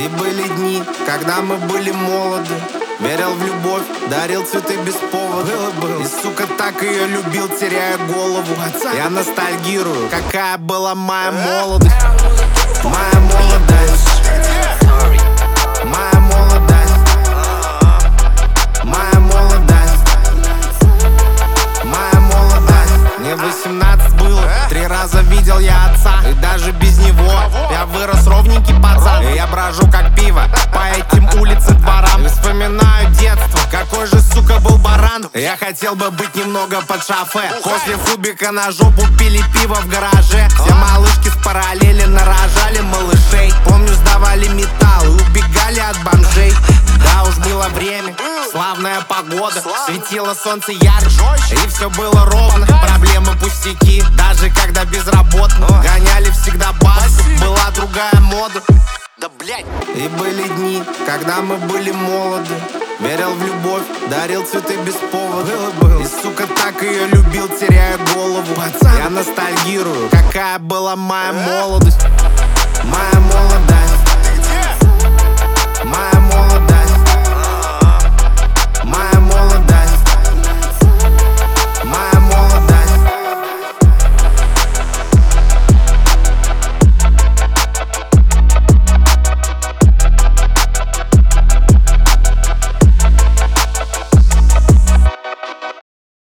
И были дни, когда мы были молоды. Верил в любовь, дарил цветы без повода. И, сука, так ее любил, теряя голову. Я ностальгирую, какая была моя молодость. Моя молодость. Моя молодость. Моя молодость. Моя молодость. Мне 18 было, 3 раза видел я отца. И даже без него я вырос ровненький пацан. И я брожу как пиво по этим улицам, дворам. И вспоминаю детство, какой же, сука, был баран. Я хотел бы быть немного под шофе. После фубика на жопу пили пиво в гараже. Все малышки с параллели нарожали малышей. Помню, сдавали металл и убегали от бомжей. Да уж, было время, славная погода. Светило солнце ярче, и все было ровно. Проблемы пустяки, даже когда безработно. Гоняли всегда баску, была другая мода. Да блять. И были дни, когда мы были молоды. Верил в любовь, дарил цветы без повода. И, сука, так ее любил, теряя голову. Я ностальгирую, какая была моя молодость. Моя молодость.